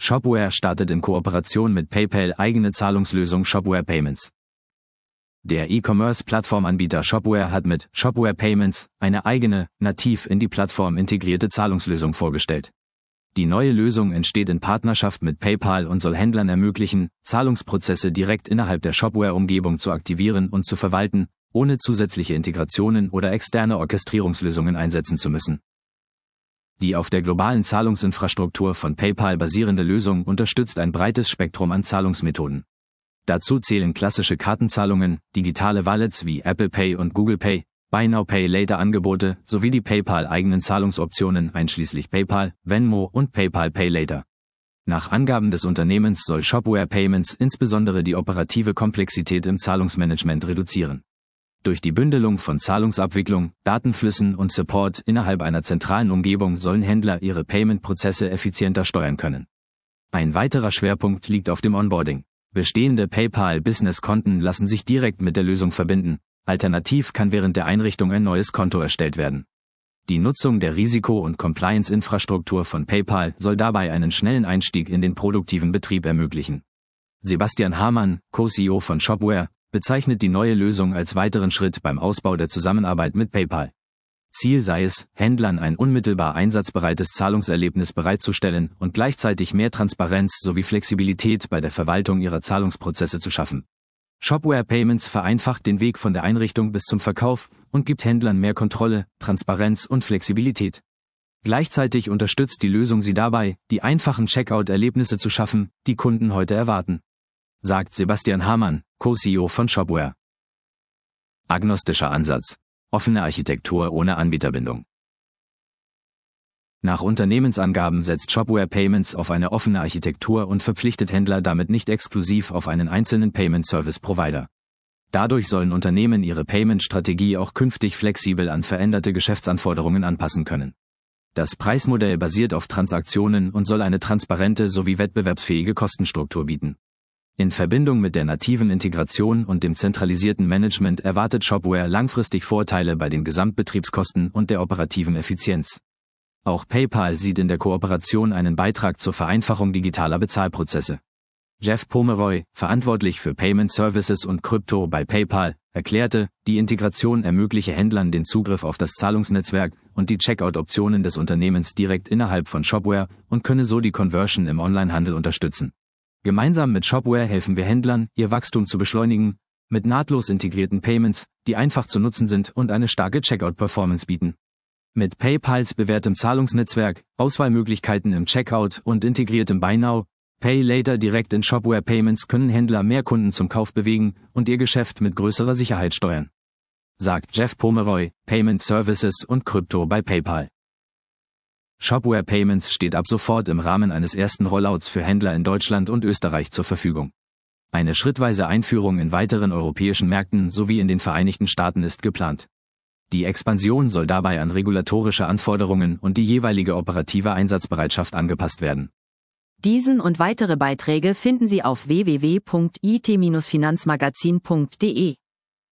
Shopware startet in Kooperation mit PayPal eigene Zahlungslösung Shopware Payments. Der E-Commerce-Plattformanbieter Shopware hat mit Shopware Payments eine eigene, nativ in die Plattform integrierte Zahlungslösung vorgestellt. Die neue Lösung entsteht in Partnerschaft mit PayPal und soll Händlern ermöglichen, Zahlungsprozesse direkt innerhalb der Shopware-Umgebung zu aktivieren und zu verwalten, ohne zusätzliche Integrationen oder externe Orchestrierungslösungen einsetzen zu müssen. Die auf der globalen Zahlungsinfrastruktur von PayPal basierende Lösung unterstützt ein breites Spektrum an Zahlungsmethoden. Dazu zählen klassische Kartenzahlungen, digitale Wallets wie Apple Pay und Google Pay, Buy Now Pay Later Angebote sowie die PayPal-eigenen Zahlungsoptionen einschließlich PayPal, Venmo und PayPal Pay Later. Nach Angaben des Unternehmens soll Shopware Payments insbesondere die operative Komplexität im Zahlungsmanagement reduzieren. Durch die Bündelung von Zahlungsabwicklung, Datenflüssen und Support innerhalb einer zentralen Umgebung sollen Händler ihre Payment-Prozesse effizienter steuern können. Ein weiterer Schwerpunkt liegt auf dem Onboarding. Bestehende PayPal-Business-Konten lassen sich direkt mit der Lösung verbinden, alternativ kann während der Einrichtung ein neues Konto erstellt werden. Die Nutzung der Risiko- und Compliance-Infrastruktur von PayPal soll dabei einen schnellen Einstieg in den produktiven Betrieb ermöglichen. Sebastian Hamann, Co-CEO von Shopware, bezeichnet die neue Lösung als weiteren Schritt beim Ausbau der Zusammenarbeit mit PayPal. Ziel sei es, Händlern ein unmittelbar einsatzbereites Zahlungserlebnis bereitzustellen und gleichzeitig mehr Transparenz sowie Flexibilität bei der Verwaltung ihrer Zahlungsprozesse zu schaffen. Shopware Payments vereinfacht den Weg von der Einrichtung bis zum Verkauf und gibt Händlern mehr Kontrolle, Transparenz und Flexibilität. Gleichzeitig unterstützt die Lösung sie dabei, die einfachen Checkout-Erlebnisse zu schaffen, die Kunden heute erwarten. Sagt Sebastian Hamann, Co-CEO von Shopware. Agnostischer Ansatz. Offene Architektur ohne Anbieterbindung. Nach Unternehmensangaben setzt Shopware Payments auf eine offene Architektur und verpflichtet Händler damit nicht exklusiv auf einen einzelnen Payment-Service-Provider. Dadurch sollen Unternehmen ihre Payment-Strategie auch künftig flexibel an veränderte Geschäftsanforderungen anpassen können. Das Preismodell basiert auf Transaktionen und soll eine transparente sowie wettbewerbsfähige Kostenstruktur bieten. In Verbindung mit der nativen Integration und dem zentralisierten Management erwartet Shopware langfristig Vorteile bei den Gesamtbetriebskosten und der operativen Effizienz. Auch PayPal sieht in der Kooperation einen Beitrag zur Vereinfachung digitaler Bezahlprozesse. Jeff Pomeroy, verantwortlich für Payment Services und Krypto bei PayPal, erklärte, die Integration ermögliche Händlern den Zugriff auf das Zahlungsnetzwerk und die Checkout-Optionen des Unternehmens direkt innerhalb von Shopware und könne so die Conversion im Onlinehandel unterstützen. Gemeinsam mit Shopware helfen wir Händlern, ihr Wachstum zu beschleunigen, mit nahtlos integrierten Payments, die einfach zu nutzen sind und eine starke Checkout-Performance bieten. Mit PayPals bewährtem Zahlungsnetzwerk, Auswahlmöglichkeiten im Checkout und integriertem Buy Now, Pay Later direkt in Shopware Payments können Händler mehr Kunden zum Kauf bewegen und ihr Geschäft mit größerer Sicherheit steuern. Sagt Jeff Pomeroy, Payment Services und Krypto bei PayPal. Shopware Payments steht ab sofort im Rahmen eines ersten Rollouts für Händler in Deutschland und Österreich zur Verfügung. Eine schrittweise Einführung in weiteren europäischen Märkten sowie in den Vereinigten Staaten ist geplant. Die Expansion soll dabei an regulatorische Anforderungen und die jeweilige operative Einsatzbereitschaft angepasst werden. Diesen und weitere Beiträge finden Sie auf www.it-finanzmagazin.de.